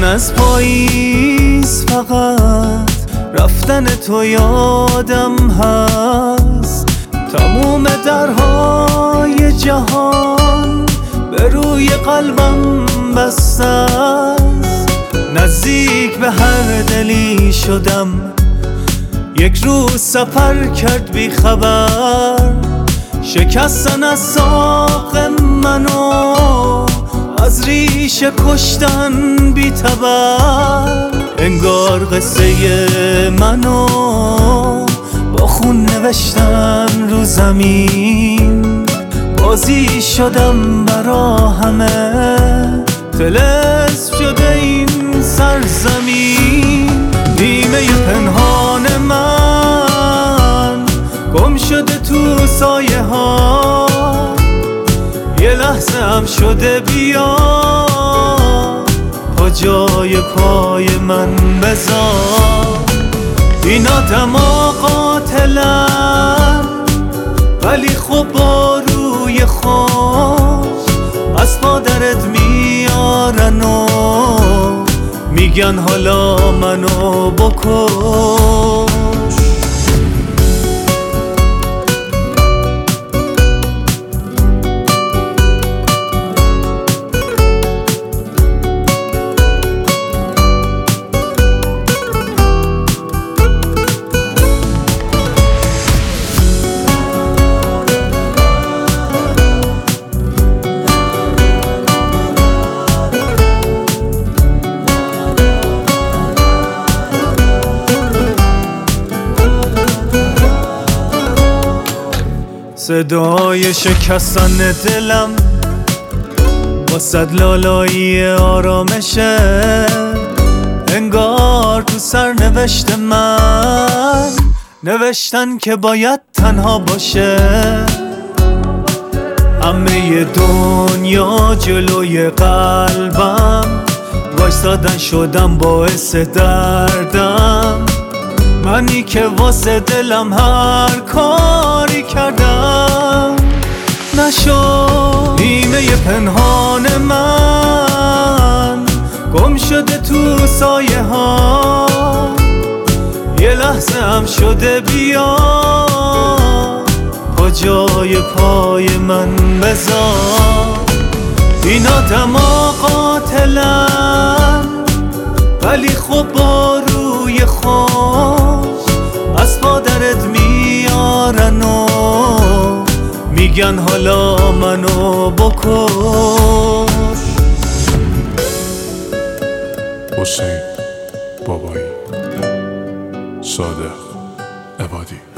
از پاییز فقط رفتن تو یادم هست، تموم درهای جهان به روی قلبم بسته است. نزدیک به هر دلی شدم، یک روز سفر کرد بی خبر، شکستن از ساق منو، از ریشه کشتن بی تبر. انگار قصه منو با خون نوشتن رو زمین، بازی شدم برا همه، طلسم شده این سرزمین. نیمه پنهان من گم شده تو سایه ها، یه لحظه هم شده بیا پا جای پای من بذار. این آدما قاتلن ولی خب با روی خوش از پادرت میارن و میگن حالا منو بکش. صدای شکستن دلم با صد لالایی آرامشه، انگار تو سرنوشت من نوشتن که باید تنها باشه. همه دنیا جلوی قلبم وایسادن، شدم باعث دردم، منی که واسه دلم هر کاری کردم نشد. نیمه پنهان من گم شده تو سایه ها، یه لحظه هم شده بیا پا جای پای من بذار. این آدما قاتلن ولی خب با روی خوش از پادرت میارن و میگن حالا منو بکش. حسین بابایی، صادق عبادی.